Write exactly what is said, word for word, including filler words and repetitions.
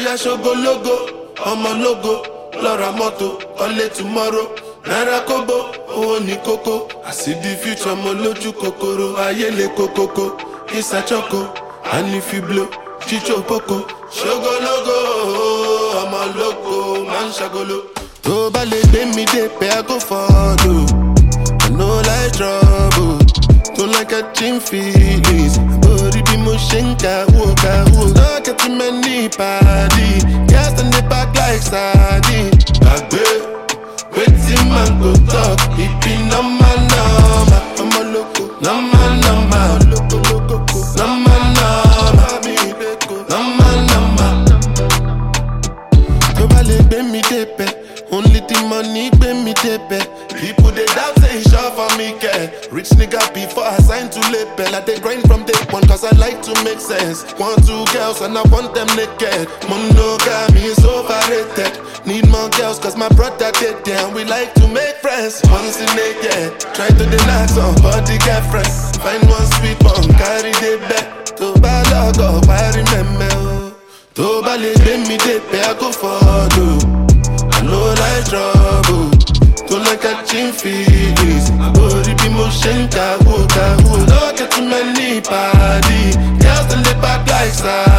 Oya ṣogo logo, ọmọ logo, lọ́ra mọ́tò, ọlé tomorrow. Naira kobo, owó ní kókó. I see the future, mo lójú kòkòrò. Ayé le kókókó, Isa choco. And if you blow, chicho poco. Ṣogo logo, ọmọ logo, man ṣagolo. Tó bá lè gbé mi dé pé I go follow. I no like trouble. Don't like catching feelings. Body be mo ṣe ń kàwó kàwó. No get many party. Girls in the back like sardine. Gbàgbé. Wetin man go talk, it be normal, normal. I'm a loco, normal, normal. Loco, loco, normal, normal. Normal, normal. Tó bá lè gbé mi débẹ̀, only the money gbé mi débẹ̀. People they doubt say it's sure for me, care. Rich nigga before I sign to label. I dey grind from day one cause I like to make sense. Want two girls and I want them naked. Monogamy is overrated. Need more girls cause my brother dead down. We like to make friends once in a year. Try to deny somebody get friends. Find one sweet one, carry the back. To buy log up, I remember. To buy le gbé mi dé pé I go follow. I know like trouble. Don't like catching feelings. Body be mo ṣe ń kàwó kàwó. No get too many party. Girls in the back like side.